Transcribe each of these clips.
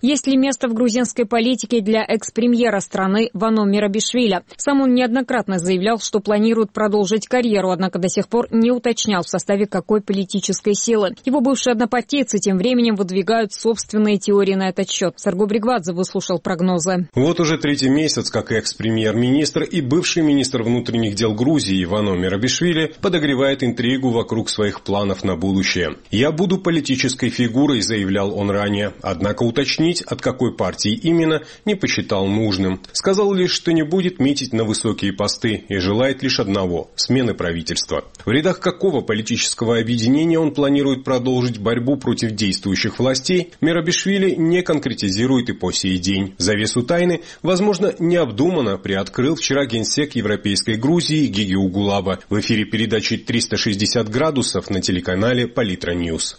Есть ли место в грузинской политике для экс-премьера страны Вано Мерабишвили? Сам он неоднократно заявлял, что планирует продолжить карьеру, однако до сих пор не уточнял, в составе какой политической силы. Его бывшие однопартийцы тем временем выдвигают собственные теории на этот счет. Серго Бригвадзе выслушал прогнозы. Вот уже третий месяц, как экс-премьер-министр и бывший министр внутренних дел Грузии Вано Мерабишвили подогревает интригу вокруг своих планов на будущее. «Я буду политической фигурой», заявлял он ранее, однако уточнить, от какой партии именно, не посчитал нужным. Сказал лишь, что не будет метить на высокие посты и желает лишь одного – смены правительства. В рядах какого политического объединения он планирует продолжить борьбу против действующих властей, Мерабишвили не конкретизирует и по сей день. Завесу тайны, возможно, необдуманно приоткрыл вчера генсек Европейской Грузии Гиги Угулаба в эфире передачи «360 градусов» на телеканале Политра Ньюс.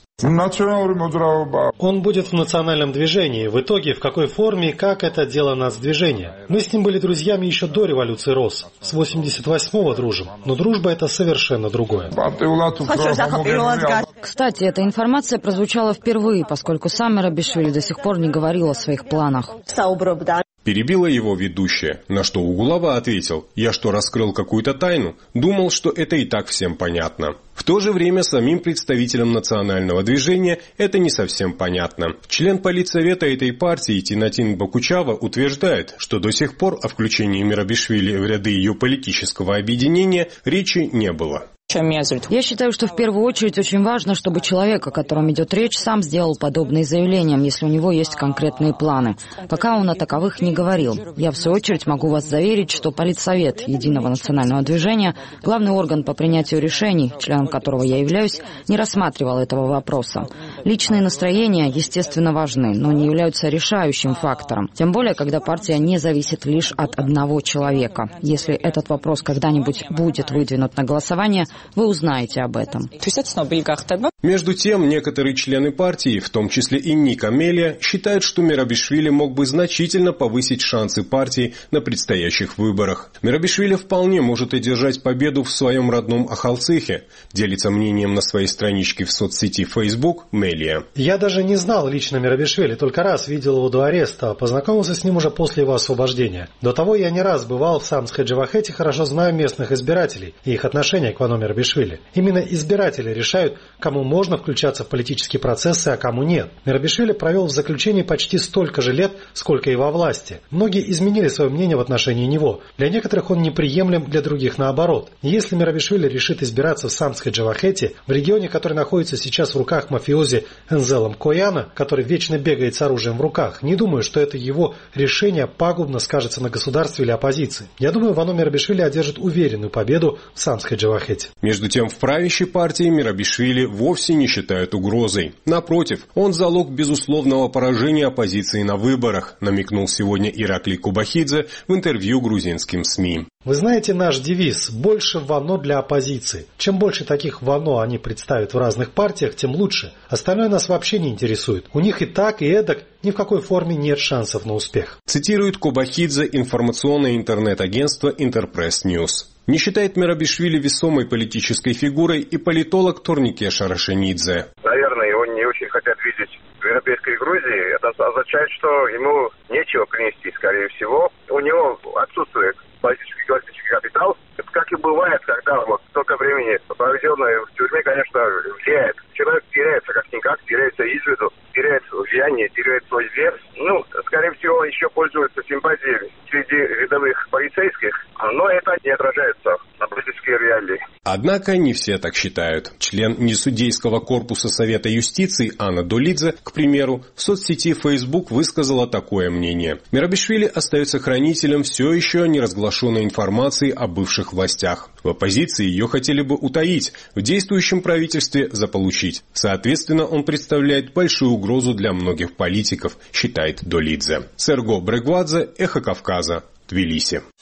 Он будет в национальном движении. В итоге, в какой форме и как — это дело нацдвижения. Мы с ним были друзьями еще до революции РОС. С 88-го дружим. Но дружба — это совершенно другое. Кстати, эта информация прозвучала впервые, поскольку сам Мерабишвили до сих пор не говорил о своих планах. Перебила его ведущая, на что Угулаба ответил: «Я что, раскрыл какую-то тайну? Думал, что это и так всем понятно». В то же время самим представителям национального движения это не совсем понятно. Член политсовета этой партии Тинатин Бакучава утверждает, что до сих пор о включении Мерабишвили в ряды ее политического объединения речи не было. Я считаю, что в первую очередь очень важно, чтобы человек, о котором идет речь, сам сделал подобные заявления, если у него есть конкретные планы. Пока он о таковых не говорил. Я, в свою очередь, могу вас заверить, что Политсовет Единого национального движения, главный орган по принятию решений, членом которого я являюсь, не рассматривал этого вопроса. Личные настроения, естественно, важны, но не являются решающим фактором. Тем более, когда партия не зависит лишь от одного человека. Если этот вопрос когда-нибудь будет выдвинут на голосование, вы узнаете об этом. Между тем, некоторые члены партии, в том числе и Ника Мелия, считают, что Мерабишвили мог бы значительно повысить шансы партии на предстоящих выборах. Мерабишвили вполне может одержать победу в своем родном Ахалцихе, делится мнением на своей страничке в соцсети Facebook Мелия. Я даже не знал лично Мерабишвили, только раз видел его до ареста, познакомился с ним уже после его освобождения. До того я не раз бывал в Самске-Джавахете, хорошо знаю местных избирателей и их отношение к Вано Мерабишвили. Именно избиратели решают, кому можно включаться в политические процессы, а кому нет. Мерабишвили провел в заключении почти столько же лет, сколько и во власти. Многие изменили свое мнение в отношении него. Для некоторых он неприемлем, для других наоборот. Если Мерабишвили решит избираться в Самске-Джавахете, в регионе, который находится сейчас в руках мафиози Энзелом Кояна, который вечно бегает с оружием в руках, не думаю, что это его решение пагубно скажется на государстве или оппозиции. Я думаю, Вано Мерабишвили одержит уверенную победу в Самске-Джавахете. Между тем, в правящей партии Мерабишвили вовсе не считают угрозой. Напротив, он залог безусловного поражения оппозиции на выборах, намекнул сегодня Ираклий Кубахидзе в интервью грузинским СМИ. Вы знаете наш девиз «Больше Вано для оппозиции». Чем больше таких Вано они представят в разных партиях, тем лучше. Остальное нас вообще не интересует. У них и так, и эдак ни в какой форме нет шансов на успех. Цитирует Кубахидзе информационное интернет-агентство Интерпресс Ньюс. Не считает Мерабишвили весомой политической фигурой и политолог Торнике Шарашенидзе. Наверное, его не очень хотят видеть в Европейской Грузии. Это означает, что ему нечего принести, скорее всего. У него отсутствует политический капитал. Это как и бывает, когда вот столько времени, проведенное в тюрьме, конечно, влияет. Человек теряется как-никак, теряется из виду, теряет влияние, теряет свой вес. Скорее всего, еще пользуется симпатией среди рядовых полицейских, но это не отражается на политические реалии. Однако не все так считают. Член несудейского корпуса Совета юстиции Анна Долидзе, к примеру, в соцсети Facebook высказала такое мнение. Мерабишвили остается хранителем все еще неразглашенной информации о бывших властях. В оппозиции ее хотели бы утаить, в действующем правительстве заполучить. Соответственно, он представляет большую угрозу для многих политиков, считает Долидзе. Серго Бригвадзе, Эхо Кавказа, Тбилиси.